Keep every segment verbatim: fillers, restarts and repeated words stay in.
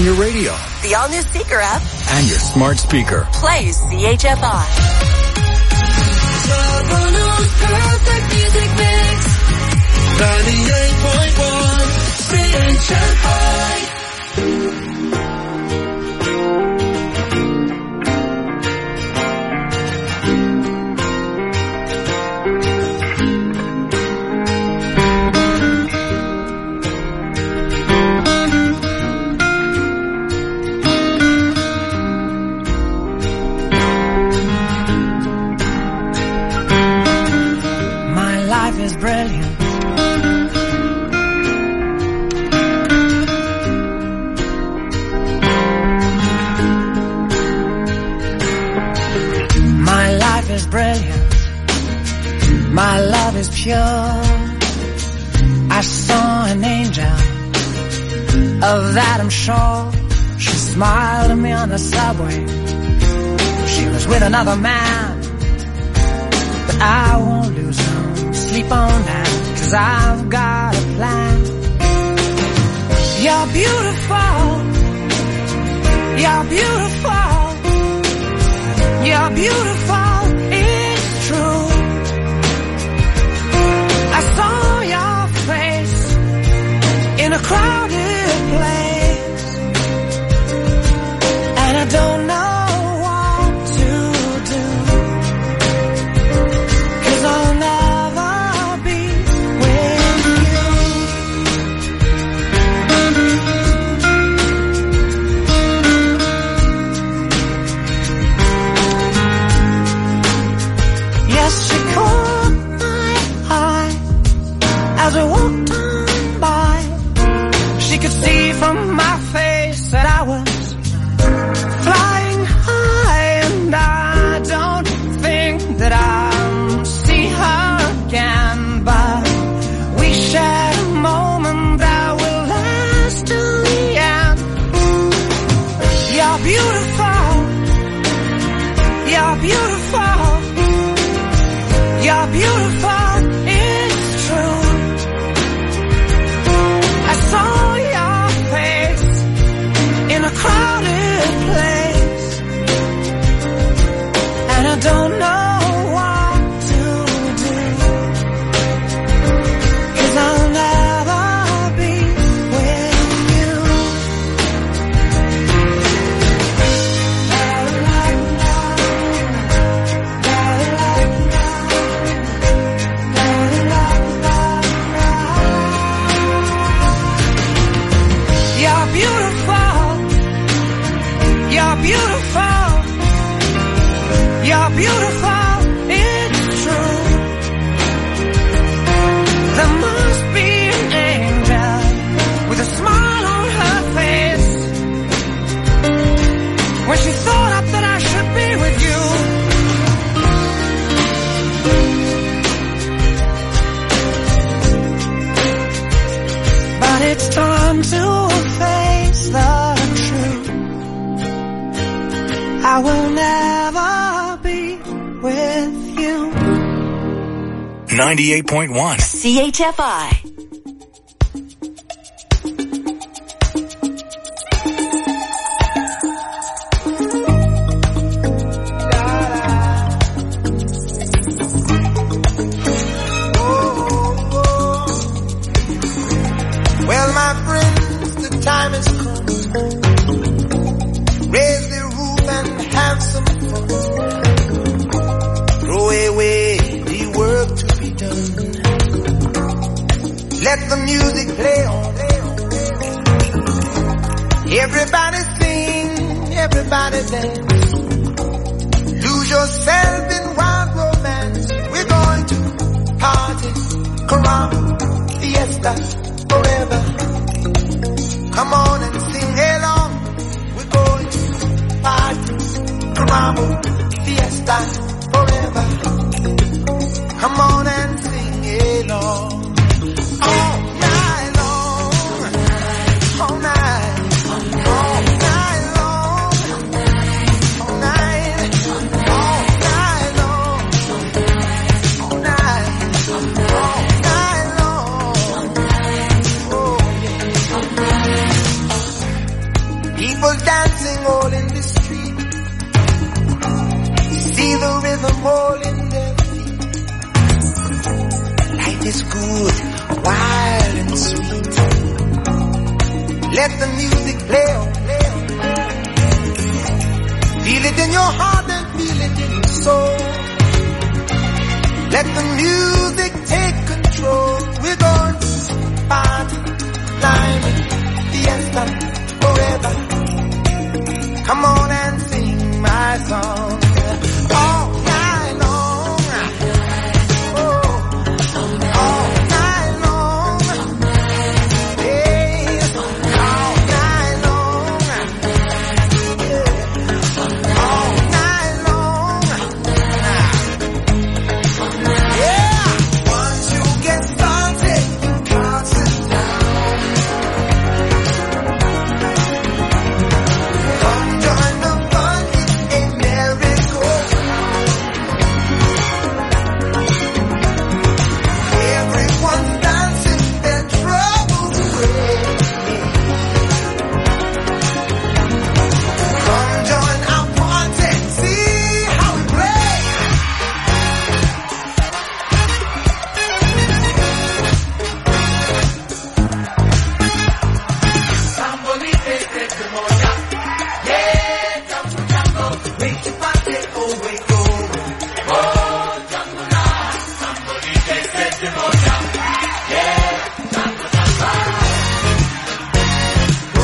on your radio, the all-new Seeker app, and your smart speaker. Play C H F I. Toronto's perfect music mix. ninety-eight point one C H F I. My love is pure. I saw an angel, of that I'm sure. She smiled at me on the subway. She was with another man, but I won't lose no sleep on that, 'cause I've got a plan. You're beautiful. You're beautiful. You're beautiful. It's true. I saw your face in a crowded place, and I don't know what to do, 'cause I'll never be with you. Yes, she caught my eye as we walked on by. She could see from my face that I was flying high, and I don't think that I'll see her again, but we shared a moment that will last till the end. You're beautiful. You're beautiful. You're beautiful. It's true. I saw your face in a crowded place, and I don't know what to do, 'cause I'll never be with you. You're beautiful. You're beautiful. You're beautiful. It's true. There must be an angel with a smile on her face when she thought up that I should be with you. But it's time to face the truth. I will never be with you. ninety-eight point one. C H F I. Well, my friends, the time has come. Raise the roof and have some fun. Throw away the work to be done. Let the music play on. Everybody sing, everybody dance. Lose yourself in wild romance. We're going to party, caramba, fiesta, forever. Come on and sing along. We're going to party, caramba, fiesta, forever. Come on and sing along. All night long, all night, all night long, all night, all night long, all night, all night long. Oh, yeah. is good, wild and sweet. Let the music play on. Feel it in your heart and feel it in your soul. Let the music take control. We're going to party, climbing, fiesta, forever. Come on and sing my song all night long. Oh, all night long. Yeah, all night long. Yeah, all night long. Yeah, once you get started, you can't sit down. Come join the fun, it's a merry-go-round. Everyone's dancing their troubles away. Come join our party, see how we play. Sambolite te cremosa, yeah, jambo jambo, make the party always go. Oh, jambo la, sambolite te cremosa, yeah, jambo jambo. Oh,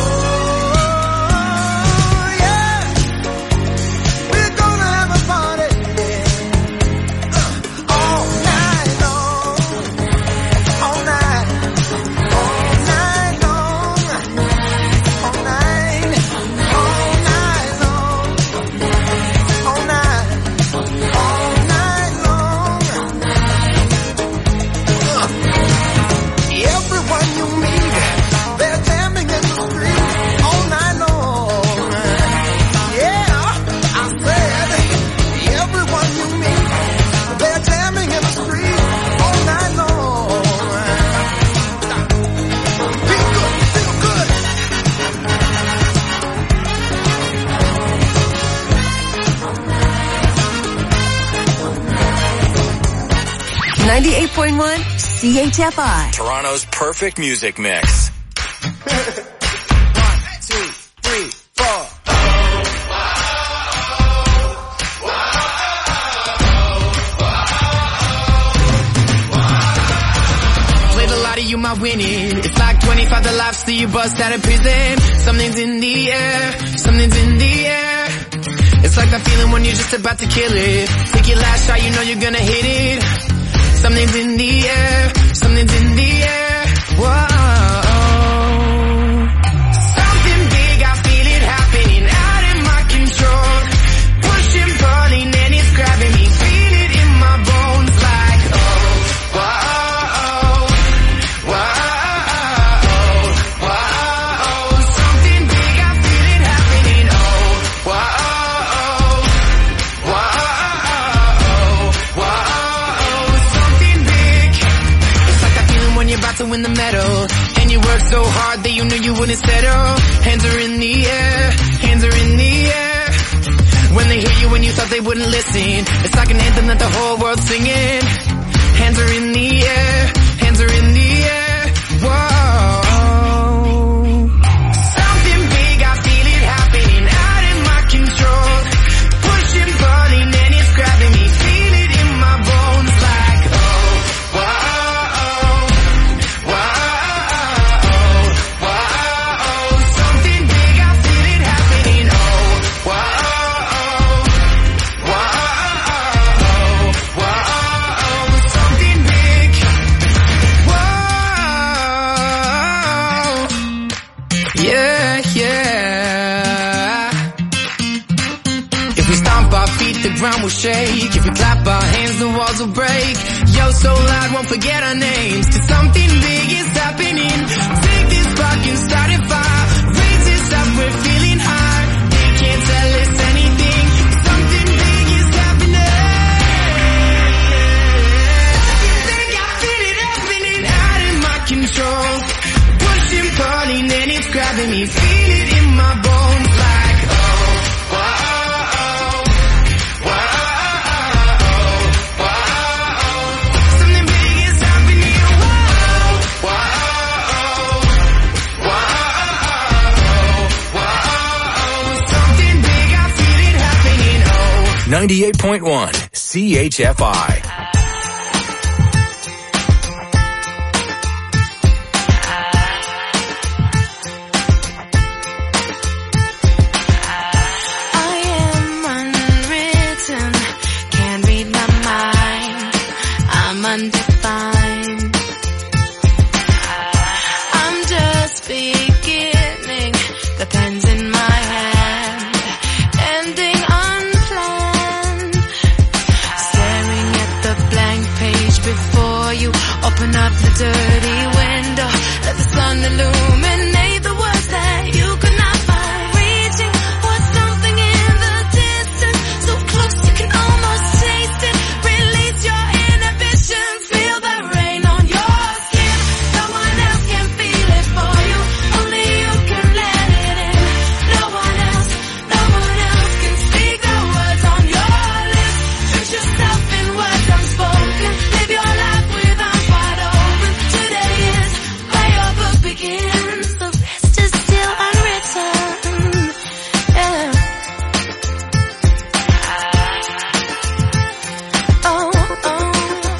yeah, we're gonna have a party, yeah. Uh, all night long, all night, all night long. All night, all night long, all night, all night long. Uh, Everyone you meet, they're jamming in the street all night long. Yeah, I said, everyone you meet, they're jamming in the street all night long. Feel good, feel good. ninety-eight point one C H F I. Toronto's perfect music mix. One, two, three, four. Played a lot of you might win it. It's like twenty-five to life, so you bust out of prison. Something's in the air, something's in the air. It's like that feeling when you're just about to kill it. Take your last shot, you know you're gonna hit it. Something's in the air, something's in the air. Whoa. Something big, I feel it happening out of my control. Pushing, pulling, and it's grabbing me. Feel it in my bones like, oh, whoa, whoa, whoa. Something big, I feel it happening. Oh, whoa, whoa, whoa. Something big. It's like that feeling when you're about to win the medal. And you work so hard that you knew you wouldn't settle. Hands are in the air, hands are in the air. When they hear you when you thought they wouldn't listen. It's like an anthem that the whole world's singing. Hands are in the air, hands are in the air. Whoa. Something big, I feel it happening out of my control. Pushing, pulling, and it's grabbing me. Feel it in my bones like, oh, whoa, whoa, whoa. Something big, I feel it happening. Oh, whoa, whoa, whoa. Something big. Whoa. Yeah, yeah. If we stomp our feet, the ground will shake. If we clap our hands, the walls will break. Yo, so loud, won't forget our names. 'Cause something big is happening. Take this spark and start a fire. Raise this up, we're feeling high. They can't tell us anything. Something big is happening. Something big, I feel it happening out of my control. Pushing, pulling, and it's grabbing me. Feel it in my bones like, oh, whoa, whoa, whoa. Something big is happening. ninety-eight point one C H F I. Undefined. I'm just beginning, the pen's in my hand, ending unplanned. Staring at the blank page before you, open up the dirty window, let the sun illuminate the words that you could not find. Reaching for something in the distance, so close you can almost taste it. Release your inhibitions. Feel the rain on your skin. No one else can feel it for you. Only you can let it in. No one else, no one else can speak the words on your lips. Dream yourself in words unspoken. Live your life with arms wide open. Today is where your book begins. The rest is still unwritten. Yeah. Oh, oh.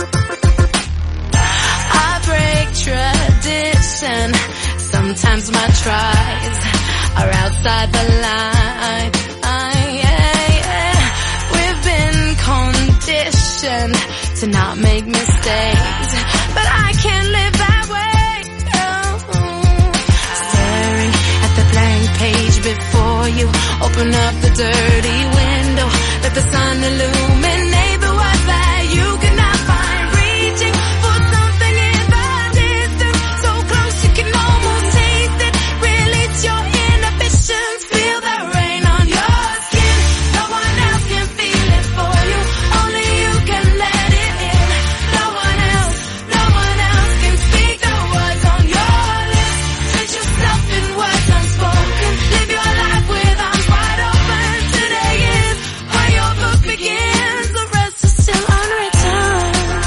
I break tradition. Sometimes my tries are outside the line. Ah, yeah, yeah. We've been conditioned to not make mistakes, but I can't live that way. Oh. Staring at the blank page before you, open up the dirty window, let the sun illuminate the words that you cannot find. Reaching for something in the distance, so close you can almost taste it. Release your inhibitions, feel the rain on your skin. No one else can feel it for you, only you can let it in. No one else, no one else can speak the words on your lips. Treat yourself in words unspoken. Live your life with arms wide open. Today is where your book begins. The rest is still unwritten.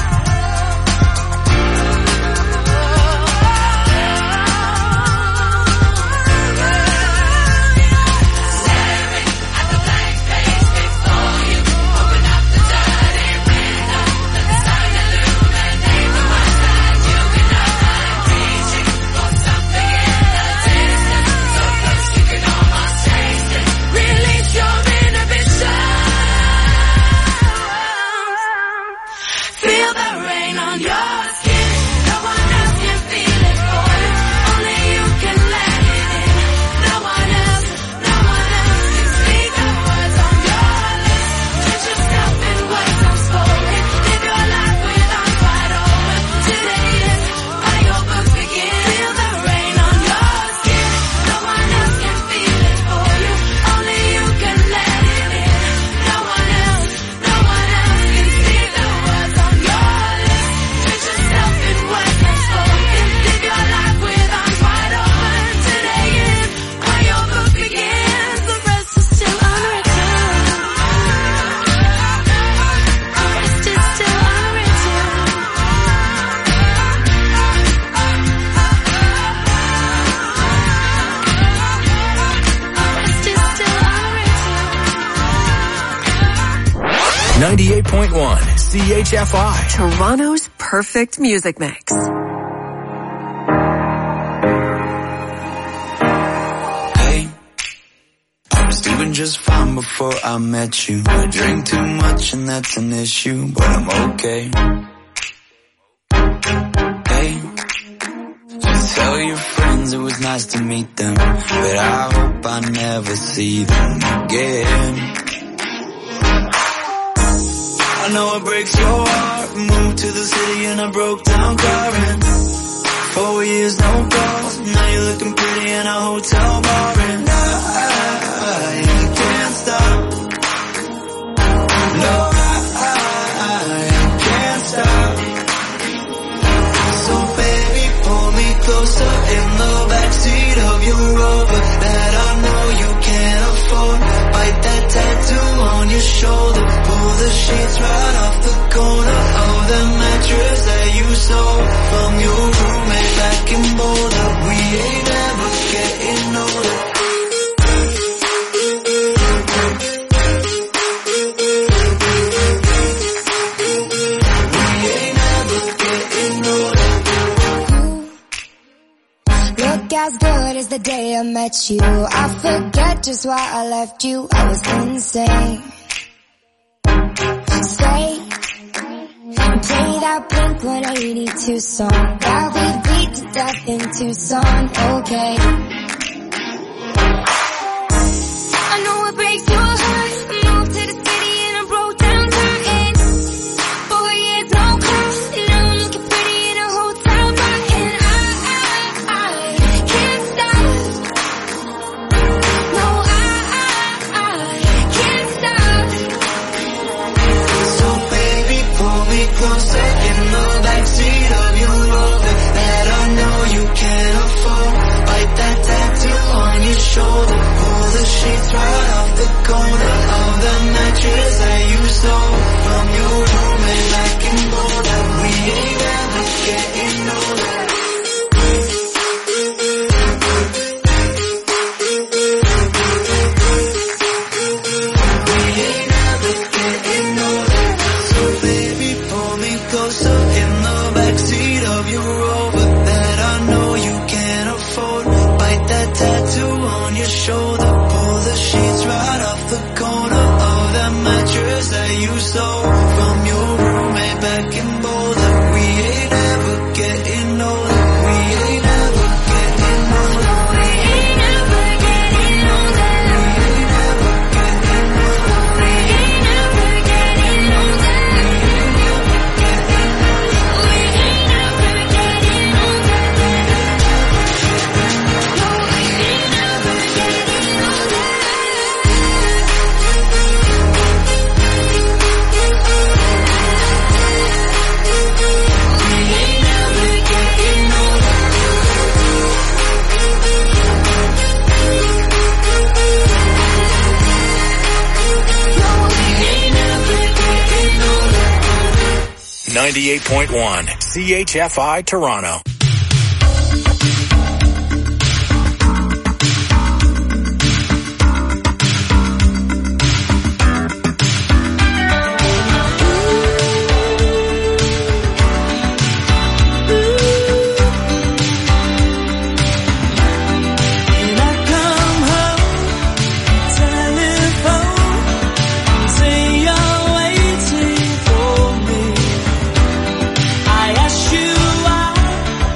Staring at the blank page before you, open up the dirty window, let the sun illuminate the words that you cannot find. Reaching for something in the distance, so close you can almost taste it. Release your inhibitions. Feel the rain on your skin. No one else can feel it for you, only you can let it in. No one else, no one else can speak the words on your lips. Treat yourself in words unspoken. Live your life with arms wide open. Today is where your book begins. Feel the rain on your skin. No one else can feel it for you, only you can let it in. No one else, no one else can speak the words on your lips. Treat yourself in words unspoken. Live your life with arms wide open. Today is where your book begins. The rest is still unwritten. The rest is still unwritten. The rest is still unwritten. ninety-eight point one C H F I. Toronto's perfect music mix. Hey, I was doing just fine before I met you. I drink too much and that's an issue, but I'm okay. Hey, just tell your friends it was nice to meet them, but I hope I never see them again. I know it breaks your heart. Moved to the city in a broke down car and four years no calls. Now you're looking pretty in a hotel bar and I, I can't stop. No, I, I can't stop. So baby, pull me closer in the backseat of your Rover that I know you can't afford. Bite that tattoo on your shoulder. Pull the sheets right off the corner of the mattress that you stole from your roommate back in Boulder. We ain't ever getting older. Look as good as the day I met you. I forget just why I left you. I was insane. Stay and play that Blink one eighty-two song that we beat to death in Tucson. Okay, I know it breaks your heart. I moved to the city and I broke down crying. Four years no call, and now I'm looking pretty in a hotel bar. And I, I, I can't stop. No, I, I, I can't stop. So baby, pull me closer in the backseat of your Rover that I know you can't afford. Bite that tattoo on your shoulder. Pull the sheets right off the corner of the mattress that you stole from your roommate back in Boulder. We ain't ever getting older. We ain't ever getting older. So baby, pull me closer in the backseat of your Rover that I know you can't afford. Bite that tattoo on your shoulder. Pull the sheets right off the corner of that mattress that you stole from your roommate back in Boulder. We ain't ever getting older. We ain't ever getting older. We ain't ever getting older. We ain't ever getting older. We ain't ever getting older. We ain't ever getting older. No, we ain't ever getting older. We ain't ever getting older. No, we ain't ever getting older. ninety-eight point one C H F I Toronto. When I come home, telephone, say you're waiting for me. I ask you why,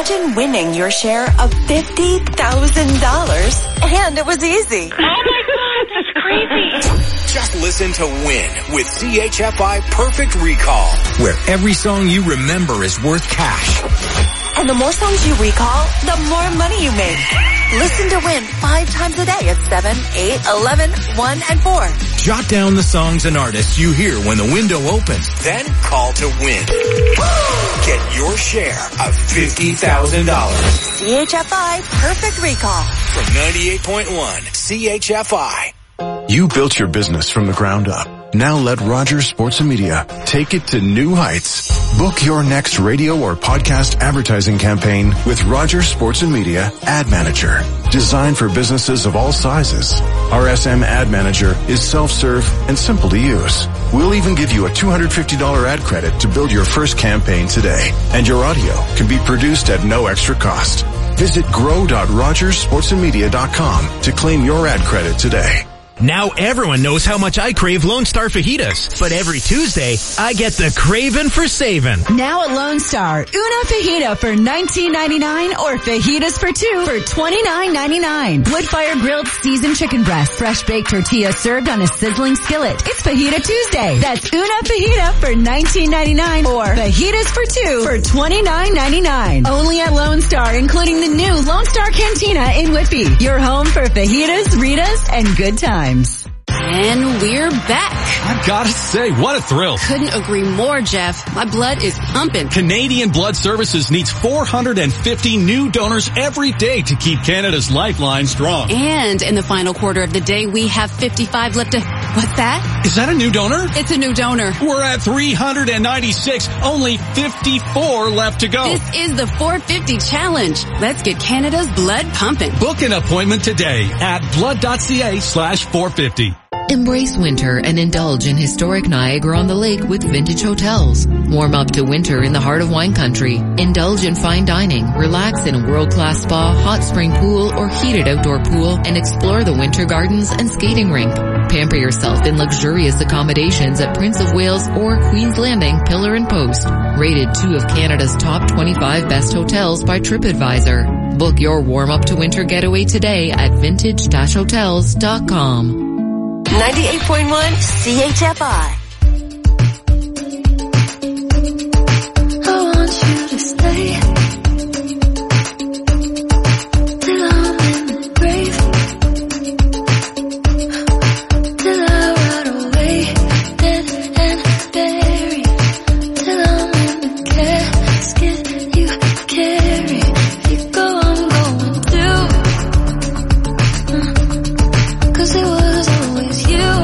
Imagine winning your share of fifty thousand dollars, and it was easy. Oh my God, that's crazy. Just listen to Win with C H F I Perfect Recall, where every song you remember is worth cash. And the more songs you recall, the more money you make. Listen to Win five times a day at seven, eight, eleven, one, and four. Jot down the songs and artists you hear when the window opens. Then call to Win. Get your share of fifty thousand dollars. C H F I Perfect Recall. From ninety-eight point one C H F I. You built your business from the ground up. Now let Rogers Sports and Media take it to new heights. Book your next radio or podcast advertising campaign with Rogers Sports and Media Ad Manager. Designed for businesses of all sizes. R S M Ad Manager is self-serve and simple to use. We'll even give you a two hundred fifty dollars ad credit to build your first campaign today. And your audio can be produced at no extra cost. Visit grow dot rogers sports and media dot com to claim your ad credit today. Now everyone knows how much I crave Lone Star fajitas, but every Tuesday, I get the craving for saving. Now at Lone Star, una fajita for nineteen ninety-nine or fajitas for two for twenty-nine ninety-nine. Wood-fire grilled seasoned chicken breast, fresh baked tortilla served on a sizzling skillet. It's Fajita Tuesday. That's una fajita for nineteen ninety-nine or fajitas for two for twenty-nine ninety-nine. Only at Lone Star, including the new Lone Star Cantina in Whitby. Your home for fajitas, Ritas, and good times. And we're back. I've got to say, what a thrill. Couldn't agree more, Jeff. My blood is pumping. Canadian Blood Services needs four hundred fifty new donors every day to keep Canada's lifeline strong. And in the final quarter of the day, we have fifty-five left to... What's that? Is that a new donor? It's a new donor. We're at three hundred ninety-six. Only fifty-four left to go. This is the four fifty challenge. Let's get Canada's blood pumping. Book an appointment today at blood.ca slash 450. Embrace winter and indulge in historic Niagara-on-the-Lake with Vintage Hotels. Warm up to winter in the heart of wine country. Indulge in fine dining, relax in a world-class spa, hot spring pool, or heated outdoor pool, and explore the winter gardens and skating rink. Pamper yourself in luxurious accommodations at Prince of Wales or Queen's Landing Pillar and Post. Rated two of Canada's top twenty-five best hotels by TripAdvisor. Book your warm-up to winter getaway today at vintage dash hotels dot com. ninety-eight point one C H F I. I want you to stay till I'm in the grave, till I rot away, dead and buried, till I'm in the casket you carry. If you go, I'm going through, 'cause it was always you.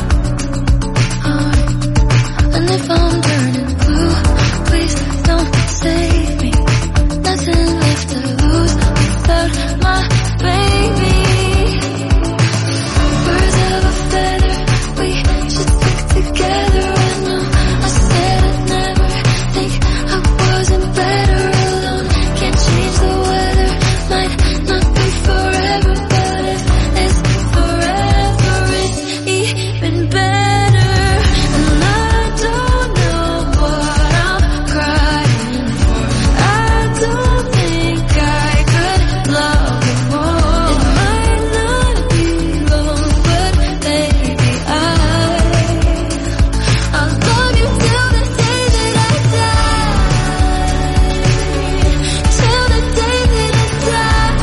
Uh, and if I'm turning blue, please don't save me. Nothing left to lose without my baby. Birds of a feather, we should stick together. I know I said I'd never think I wasn't better alone. Can't change the weather, might not be forever, but if it's forever, it's even better. And I don't know what I'm crying for. I don't think I could love you more. It might not be long, but baby, I I'll love you till the day that I die. Till the day that I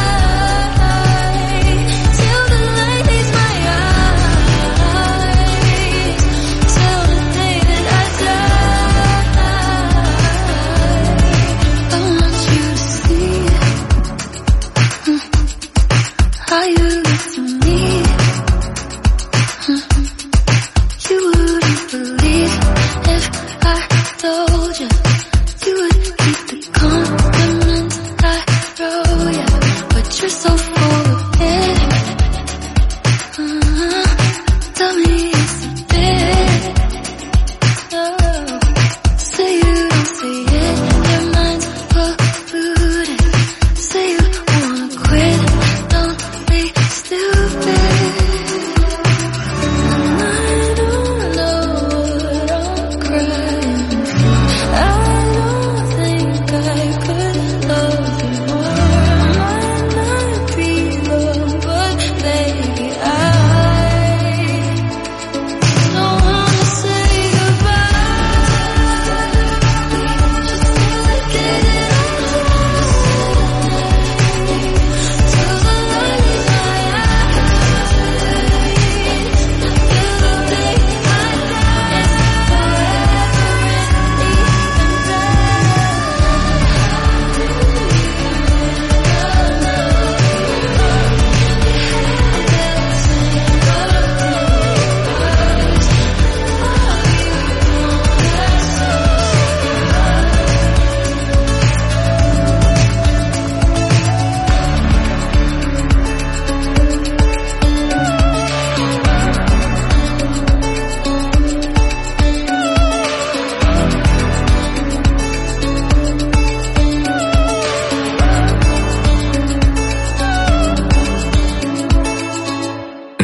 die. Till the light leaves my eyes. Till the day that I die. I want you to see how you look to me. You wouldn't believe if I told you. You would keep the compliments I throw you, but you're so full of it. Uh, tell me it's a bit. Oh, say you don't say it, your mind's polluted. Say you wanna quit, don't be stupid. And I don't know what I'm crying for. I don't think I could love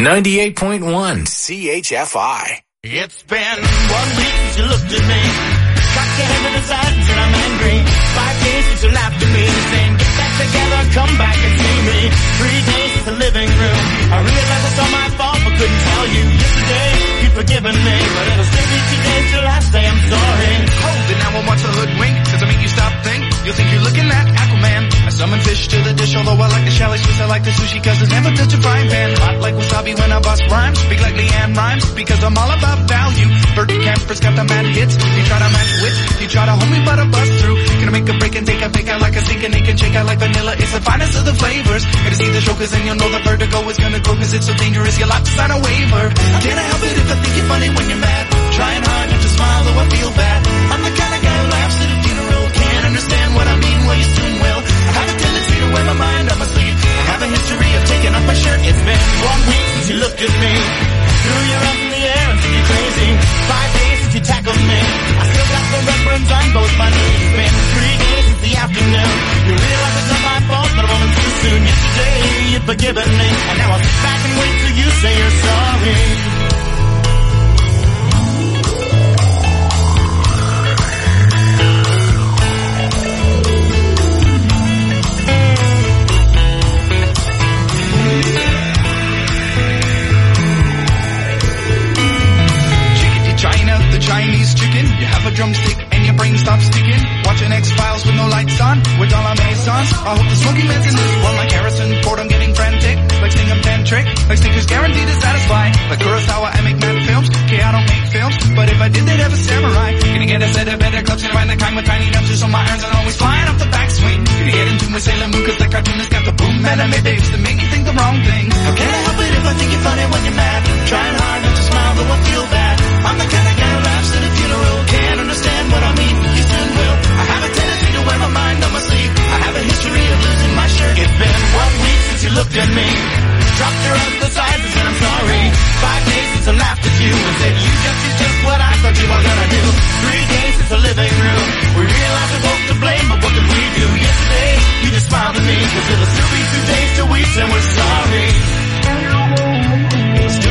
ninety-eight point one C H F I. It's been one week since you looked at me. Cocked your head to the side and said I'm angry. Five days since you laughed at me, saying get back together, come back and see me. Three days since the living room. I realized it's all my fault, but couldn't tell you. Yesterday, you'd forgiven me, but it'll still be two days till I say I'm sorry. Hold it, now I want to hoodwink. Does it make you stop think? You'll think you're looking at Aquaman. I summon fish to the dish, although I like the chalet Swiss, I like the sushi, cause it's never touch a frying pan. Hot like wasabi when I bust rhymes. Speak like Leanne rhymes, because I'm all about value. Bert Camper's got the mad hits. You try to match wits, you try to hold me but I bust through. Gonna make a break and take a fake out like a sink and naked shake out like vanilla. It's the finest of the flavors. Gonna see the show cause then you'll know the vertigo is gonna go cause it's so dangerous you'll have to sign a waiver. Can't I help it if I think you're funny when you're mad? Trying hard not to smile though I feel bad. I'm the kind of guy who laughs at a funeral. Can't understand what I mean, well you soon will. I have a tendency to wear my mind on my sleeve. I have a history of taking off my shirt. It's been one week since you looked at me. Threw your arms in the air and said you're crazy. Five days since you tackled me. I still got the red burns on both my knees. It's been three days since the afternoon. You realize it's not my fault, but I'm only too soon. Yesterday you'd forgiven me, and now I'll sit back and wait till you say you're sorry. Chinese chicken, you have a drumstick and your brain stops sticking. Watching X-Files with no lights on, with all our maisons. I hope the smoking man's in this one like Harrison Ford. I'm getting frantic, like singing tantric, like sneakers guaranteed to satisfy. Like Kurosawa, I make mad films. Okay, I don't make films, but if I did, they'd have a samurai. Gonna get a set of better clubs and find the kind with tiny dumpsters, so my irons are always flying off the backswing. Gonna get into with Sailor Moon, cause the cartoonist got the boom anime babes that make me think the wrong thing. How can I help it if I think you're funny when you're mad? Trying hard not to smile, though I feel bad. I'm the kind of guy who laughs at a funeral. Can't understand what I mean, you soon will. I have a tendency to wear my mind on my sleeve. I have a history of losing my shirt. It's been one week since you looked at me. Dropped your arms to the sides and said I'm sorry. Five days since I laughed at you and said you just did just what I thought you were gonna do. Three days since the living room. We realized we're both to blame, but what did we do? Yesterday, you just smiled at me, cause it'll still be two days till we say we're sorry. It'll still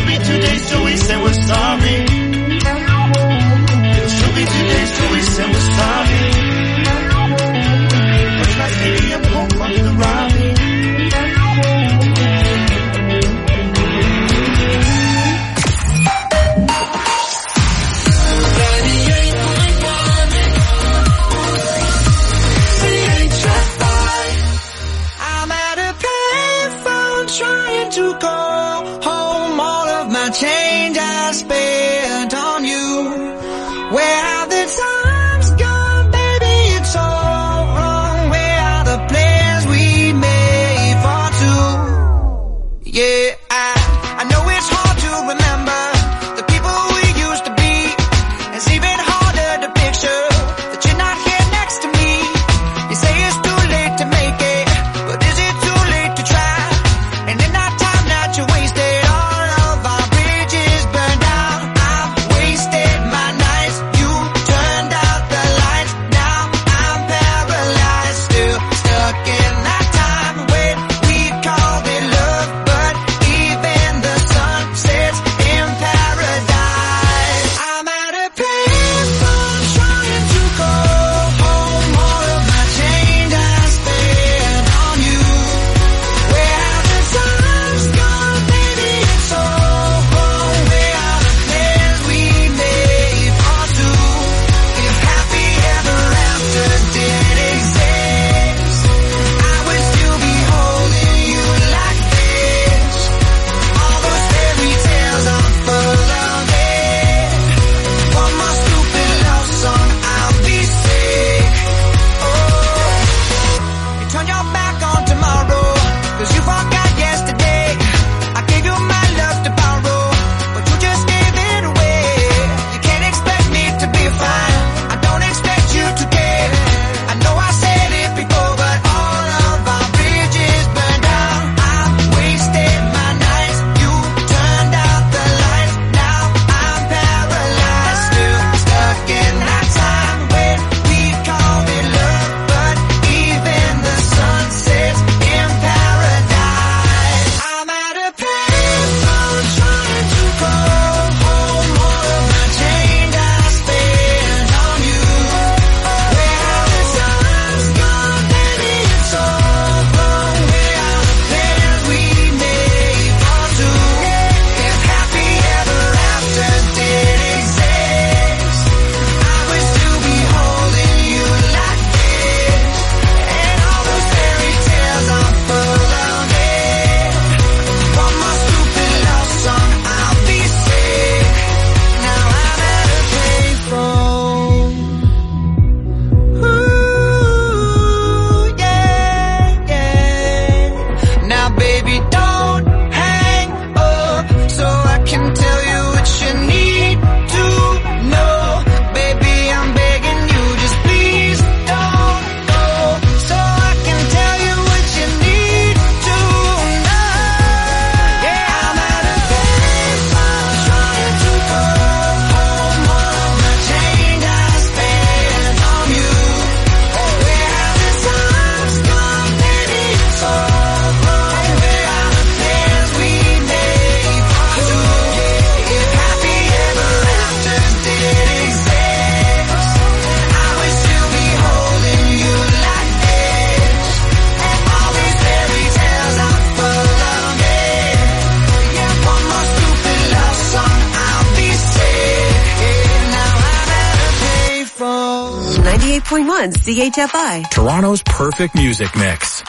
point one C H F I. Toronto's perfect music mix.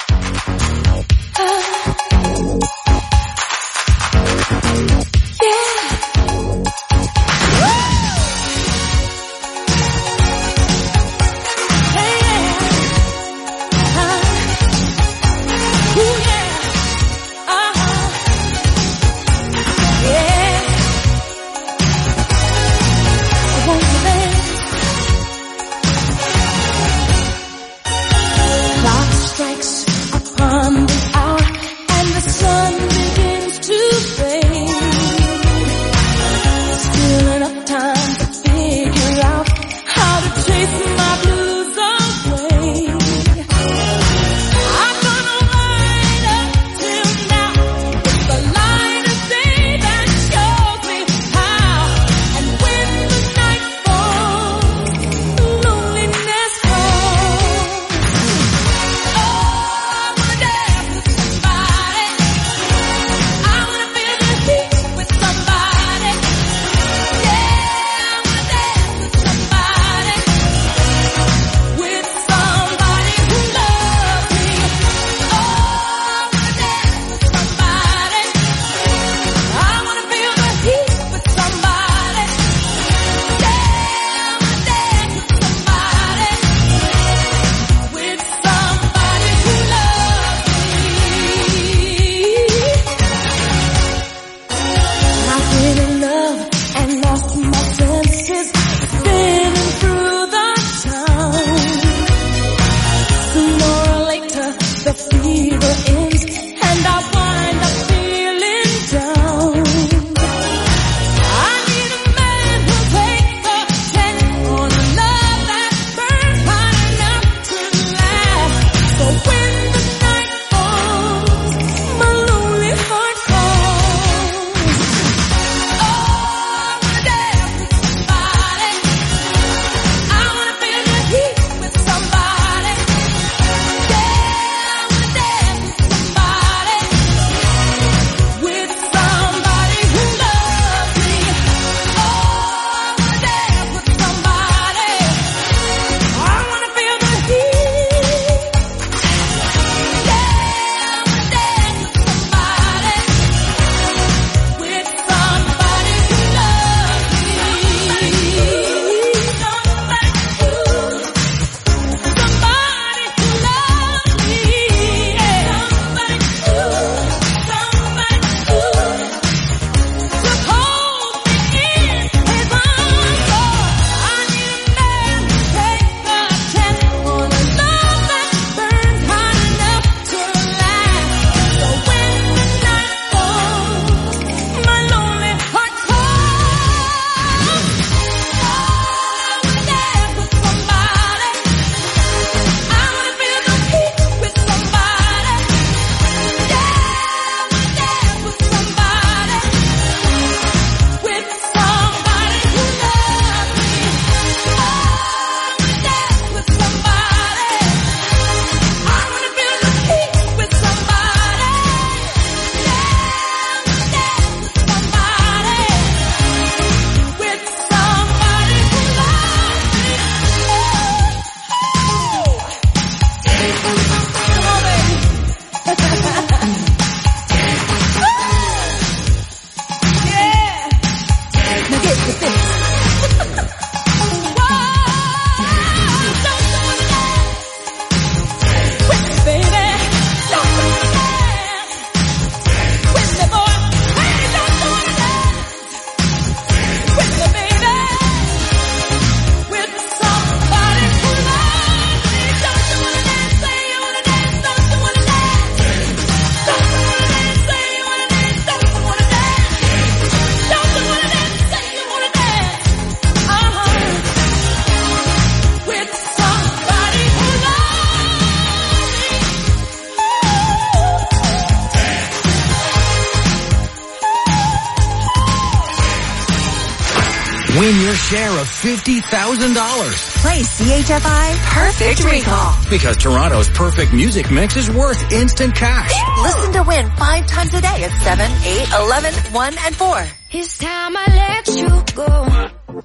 Win your share of fifty thousand dollars. Play C H F I Perfect Recall. Because Toronto's perfect music mix is worth instant cash. Listen to win five times a day at seven, eight, eleven, one, and four. It's time I let you go.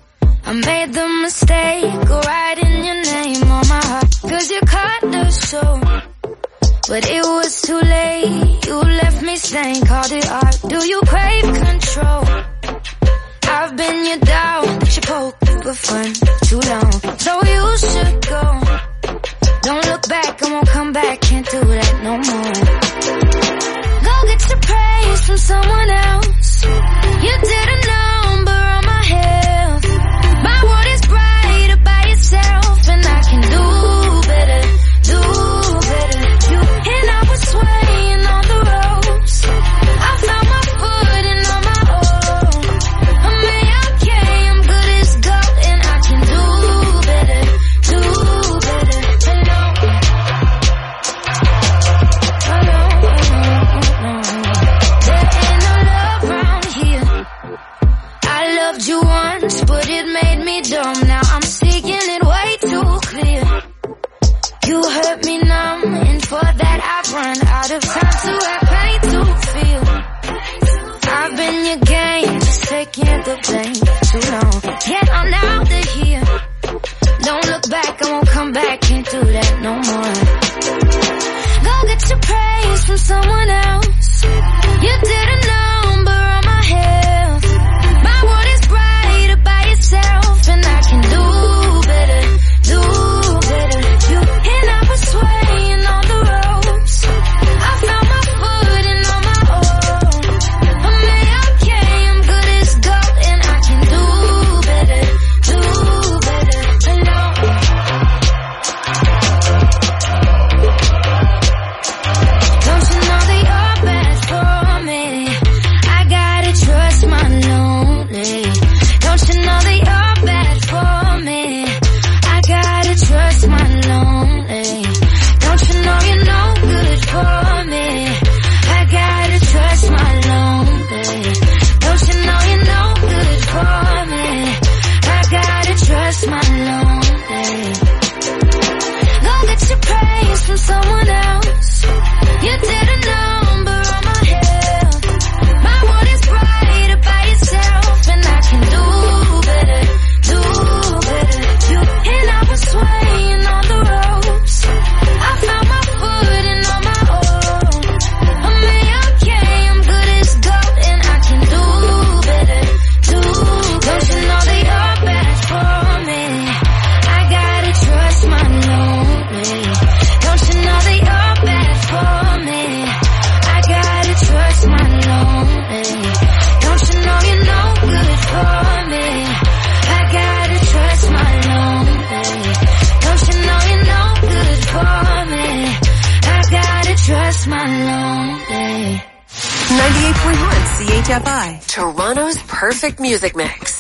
I made the mistake of writing your name on my heart, cause you cut the show. But it was too late, you left me stained, called it art. Do you crave control? I've been your dog, that you poke for fun too long. So you should go. Don't look back, I won't come back, can't do that no more. Go get your praise from someone else. You did a number on my health. My world is brighter by yourself, and I can do better, do better. You and I was swaying on the ropes. I found my footing on my own. I'm A-okay, I'm good as gold, and I can do better, do better. Hello, hello, there ain't no love around here. I loved you once, but it made me dumb. Now I'm seeing it way too clear. You hurt me numb, and for that I've run out of time to have pain to feel. I've been your game, just taking the blame too long. Get on out of here. Don't look back, I won't come back, can't do that no more. Go get your praise from someone else. You did a number on my health. My world is brighter by yourself, and I can do better, do better. You and I was swaying on the ropes. I found my footing on my own. I'm A-okay, I'm good as gold, and I can do better, do better. Hello. Don't you know that you're bad for me? I gotta trust my lonely. Don't you know that you're bad for me? I gotta trust my lonely. Don't you know you're no good for me? I gotta trust my lonely. Don't you know you're no good for me? I gotta trust my lonely. Go get your praise from someone else. You did a number on my health. My world is brighter by yourself, and I can do better, do better. You and I was swaying on the ropes. I found my footing on my own. I'm A-okay, I'm good as gold, and I can do better, do better. Don't you know that you're bad for me? I gotta trust my lonely. Don't you know that you're bad for me? I gotta trust my lonely. Don't you know you're no good for me? I gotta trust my lonely. Don't you know you're no good for me? I gotta trust my lonely. ninety-eight point one C H F I, Toronto's perfect music mix.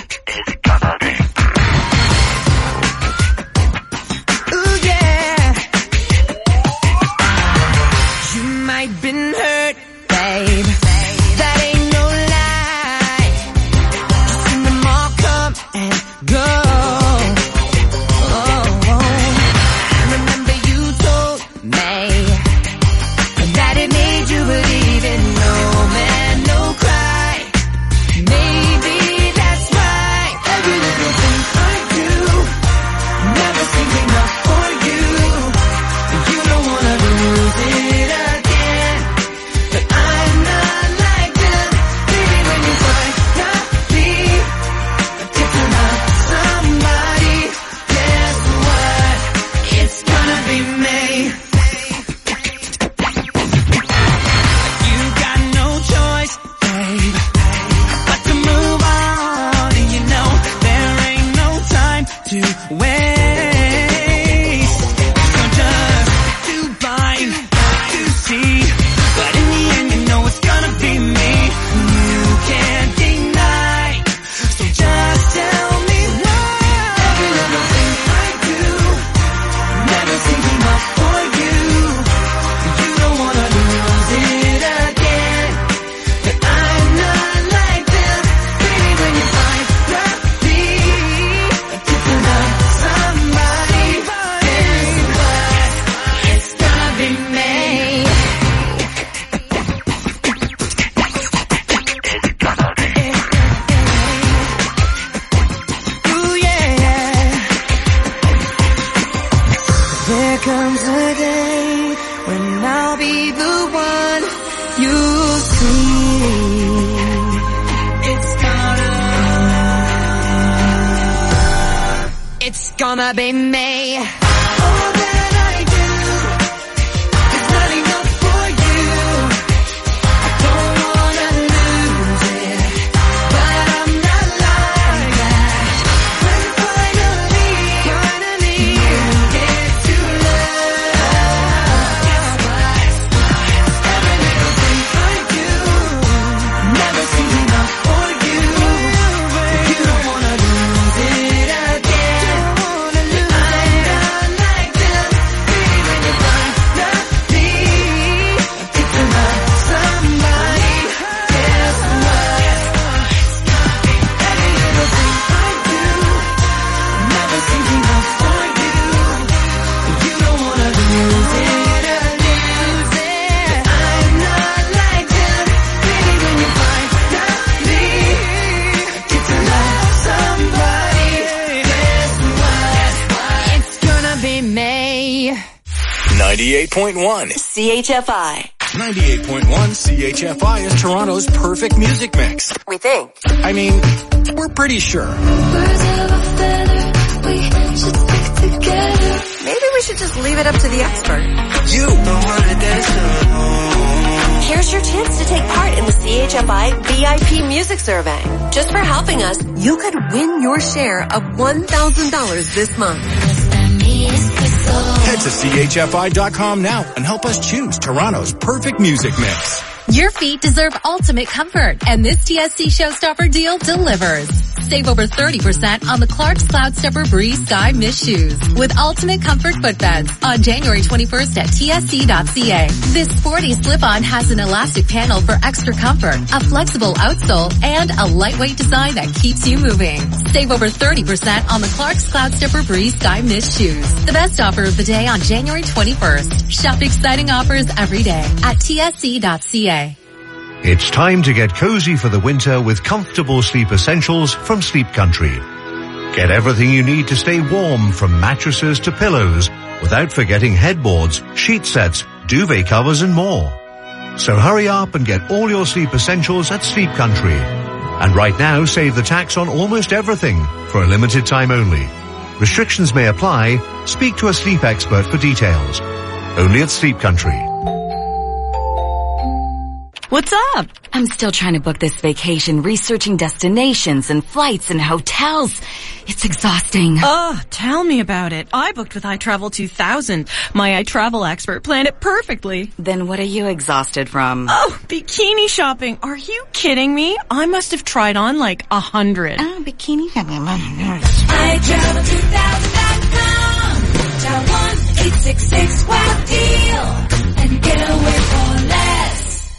Ooh, yeah. You might been hurt, babe. That ain't no lie. Just seen them all come and go. Oh, I remember you told me that it made you believe in no man, no cry. Maybe that's why every little thing I do never seems enough for you. You don't wanna lose it again, but I'm not you'll see. It's gonna, it's gonna be me. All that I do is not enough for you. I don't wanna lose it, but I'm not like that. When finally, finally you get to love, guess what? Every little thing I do never seems enough for you. You don't wanna lose it again. I'm not like them. Baby, when you find me, get to love somebody. Guess what? Every little thing I do never seems enough for you. You don't wanna lose it again. I'm not like them. Baby, when you find me, get to love somebody. Guess what? It's gonna be me. ninety-eight point one C H F I. ninety-eight point one C H F I is Toronto's perfect music mix. We think. I mean, we're pretty sure. Maybe we should just leave it up to the expert. You Here's your chance to take part in the C H F I V I P Music Survey. Just for helping us, you could win your share of one thousand dollars this month. head to C H F I dot com now and help us choose Toronto's perfect music mix. Your feet deserve ultimate comfort, and this T S C Showstopper deal delivers. Save over thirty percent on the Clark's Cloudstepper Breeze Sky Mist shoes with ultimate comfort footbeds on January twenty-first at T S C dot C A. This sporty slip-on has an elastic panel for extra comfort, a flexible outsole, and a lightweight design that keeps you moving. Save over thirty percent on the Clark's Cloudstepper Breeze Sky Mist shoes. The best offer of the day on January twenty-first. Shop exciting offers every day at T S C dot C A. It's time to get cozy for the winter with comfortable sleep essentials from Sleep Country. Get everything you need to stay warm, from mattresses to pillows, without forgetting headboards, sheet sets, duvet covers and more. So hurry up and get all your sleep essentials at Sleep Country. And right now, save the tax on almost everything for a limited time only. Restrictions may apply. Speak to a sleep expert for details. Only at Sleep Country. What's up? I'm still trying to book this vacation, researching destinations and flights and hotels. It's exhausting. Oh, tell me about it. I booked with iTravel two thousand. My iTravel expert planned it perfectly. Then what are you exhausted from? Oh, bikini shopping. Are you kidding me? I must have tried on like a hundred. Oh, bikini shopping. I travel two thousand dot com. Dial one eight six six wow deal and get away for less.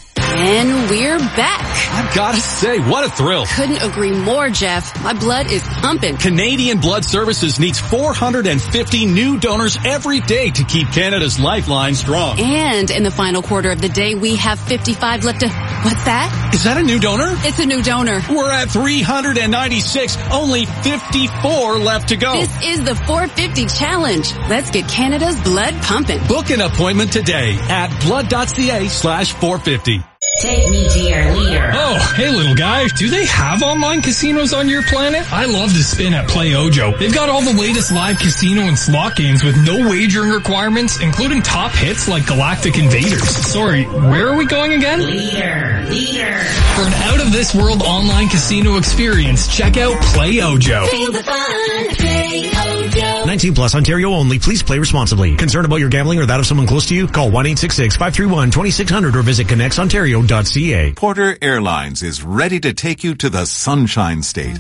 And we're back. I've got to say, what a thrill. Couldn't agree more, Jeff. My blood is pumping. Canadian Blood Services needs four hundred fifty new donors every day to keep Canada's lifeline strong. And in the final quarter of the day, we have fifty-five left to... What's that? Is that a new donor? It's a new donor. We're at three hundred ninety-six. Only fifty-four left to go. This is the four fifty challenge. Let's get Canada's blood pumping. Book an appointment today at blood.ca slash 450. Take me to your leader. Oh, hey little guy. Do they have online casinos on your planet? I love to spin at Play Ojo. They've got all the latest live casino and slot games with no wagering requirements, including top hits like Galactic Invaders. Sorry, where are we going again? Leader, leader. For an out-of-this-world online casino experience, check out Play Ojo. Feel the fun, Play Ojo. nineteen plus, Ontario only. Please play responsibly. Concerned about your gambling or that of someone close to you? Call one eight six six, five three one, two six zero zero or visit connects ontario dot c a. Porter Airlines is ready to take you to the Sunshine State.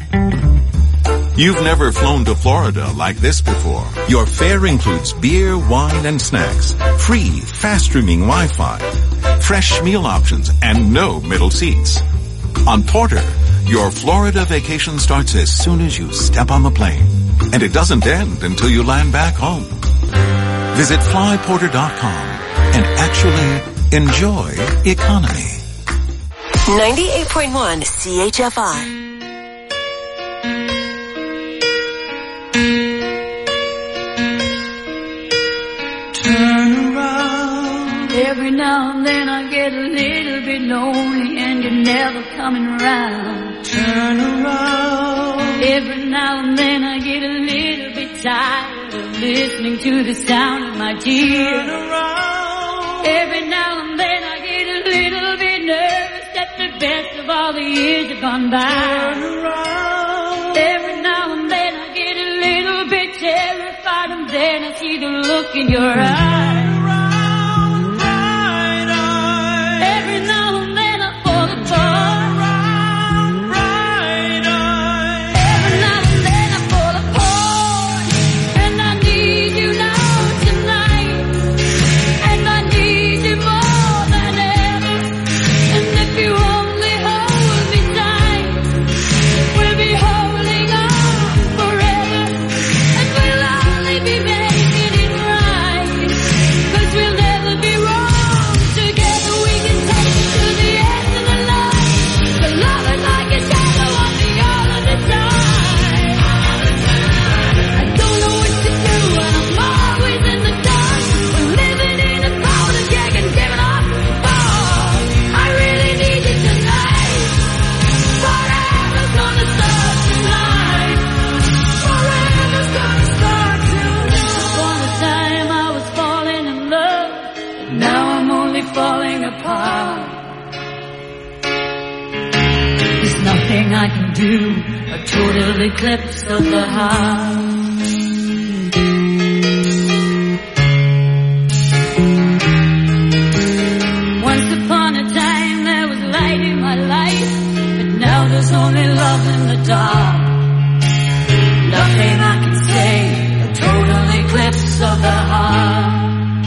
You've never flown to Florida like this before. Your fare includes beer, wine, and snacks, free, fast-streaming Wi-Fi, fresh meal options, and no middle seats. On Porter, your Florida vacation starts as soon as you step on the plane, and it doesn't end until you land back home. Visit fly porter dot com and actually enjoy economy. ninety-eight point one C H F I. Turn around Every now and then I get a little bit lonely and you're never coming around. Turn around. Every now and then I get a little bit tired of listening to the sound of my tears. Turn around. Every now and then I get a little bit nervous that the best of all the years have gone by. Turn around. Every now and then I get a little bit terrified and then I see the look in your eyes. I can do a total eclipse of the heart. Once upon a time there was light in my life, but now there's only love in the dark. Nothing I can say, a total eclipse of the heart.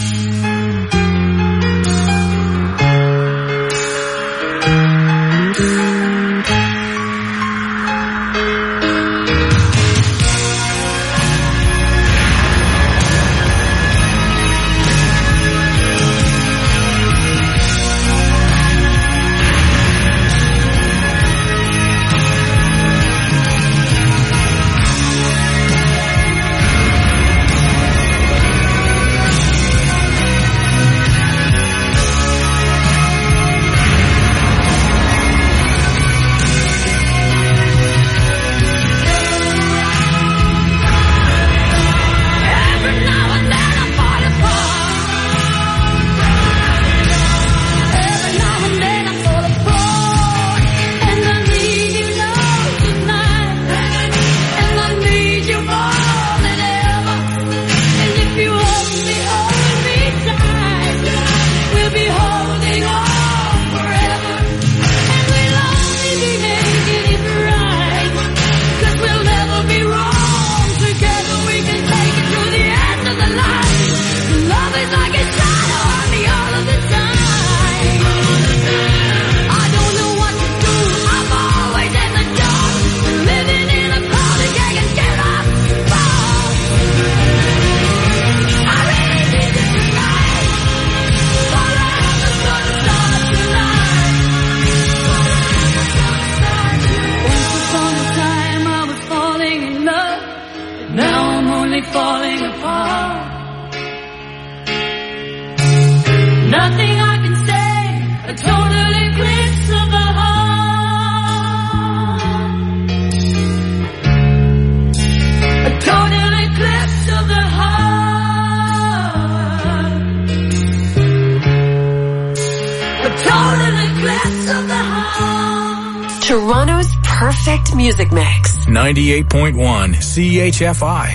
Toronto's perfect music mix. ninety-eight point one C H F I.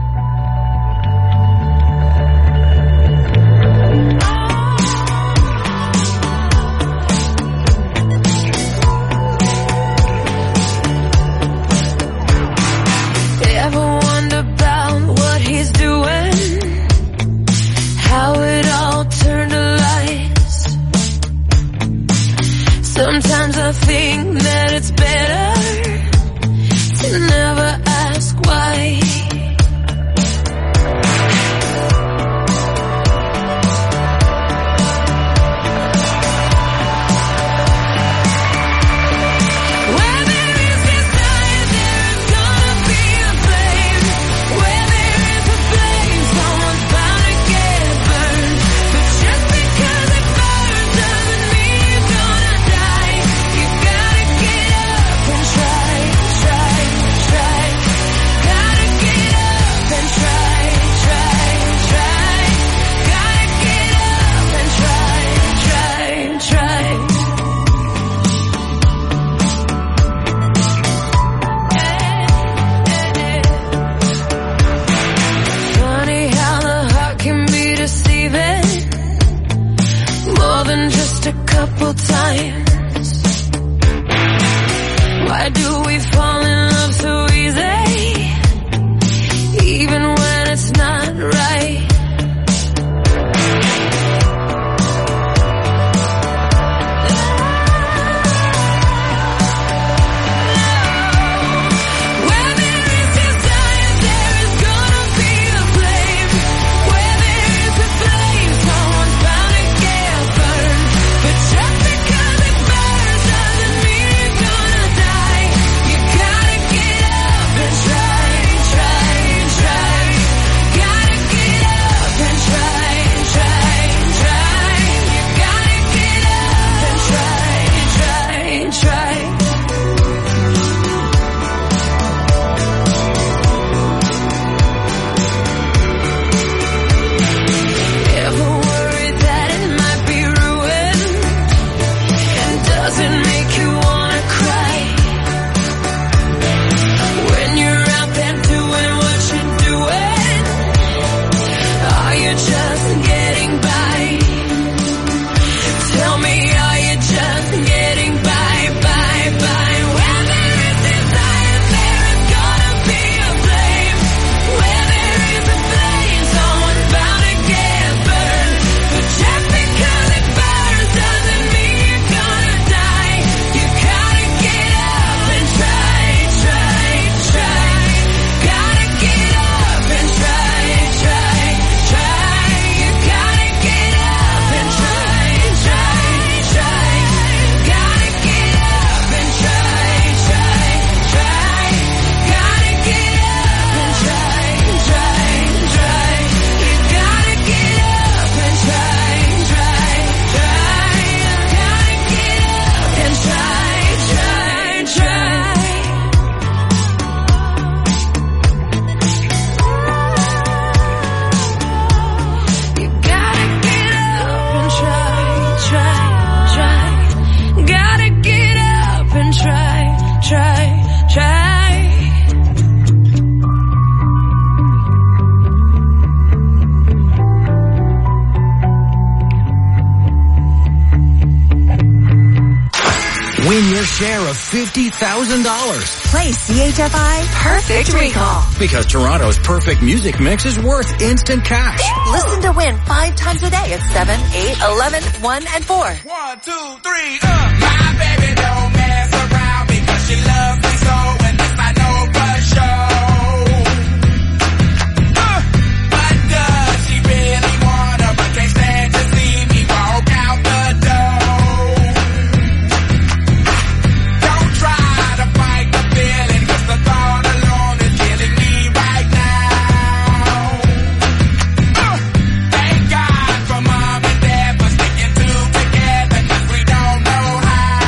Sometimes I think that it's better to never ask why. just a couple times. Why do we fall in love so easy, even when it's not right? fifty thousand dollars. Play C H F I Perfect Recall. Because Toronto's perfect music mix is worth instant cash. Listen to win five times a day at seven, eight, eleven, one, and four. One, two, three, uh. My baby don't mess around because she loves me so, and this I know for sure. Uh, but does she really wanna, but can't stand to see me walk out the door? Don't try to fight the feeling, cause the thought alone is killing me right now. Uh, thank God for mom and dad for sticking two together, cause we don't know how.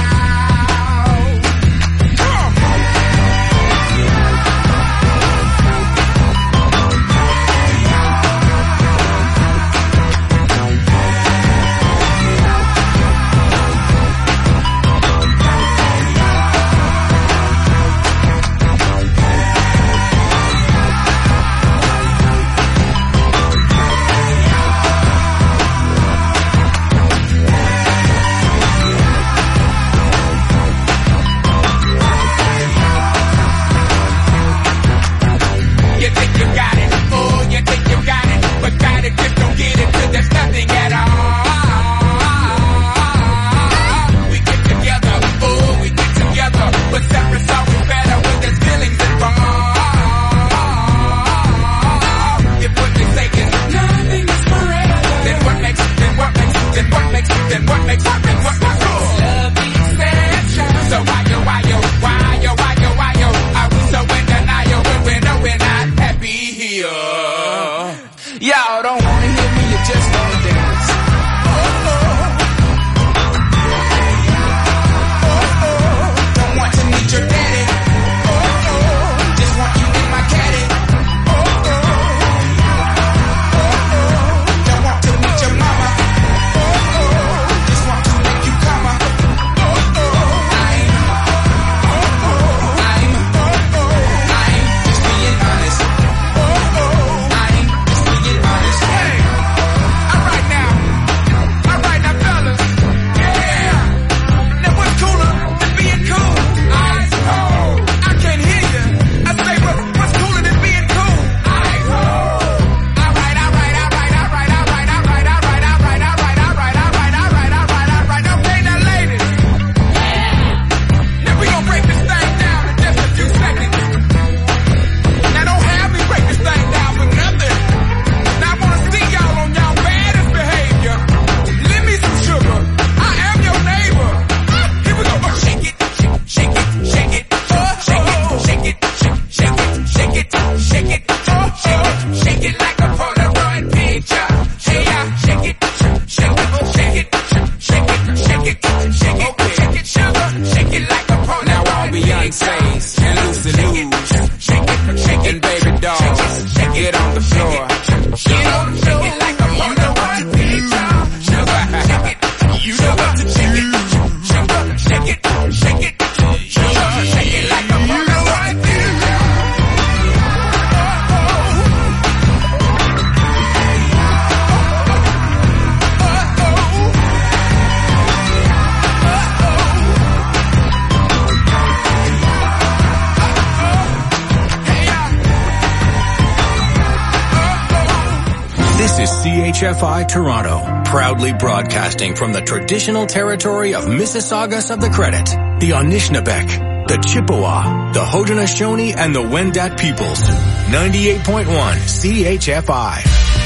F I Toronto, proudly broadcasting from the traditional territory of Mississaugas of the Credit, the Anishinaabeg, the Chippewa, the Haudenosaunee, and the Wendat peoples. ninety-eight point one C H F I.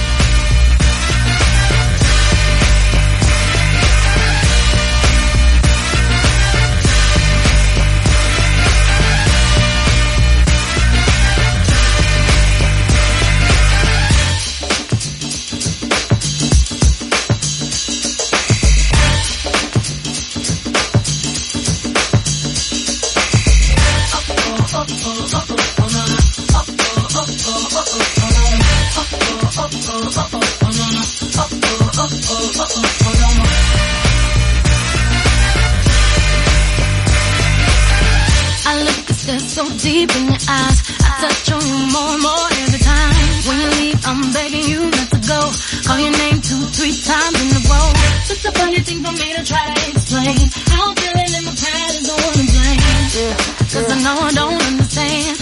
I look to stare so deep in your eyes. I touch on you more and more every time. When you leave, I'm begging you not to go. Call your name two, three times in a row. It's a funny thing for me to try to explain. How I'm feeling and my pride is the one to blame. Yeah. Cause I know I don't understand.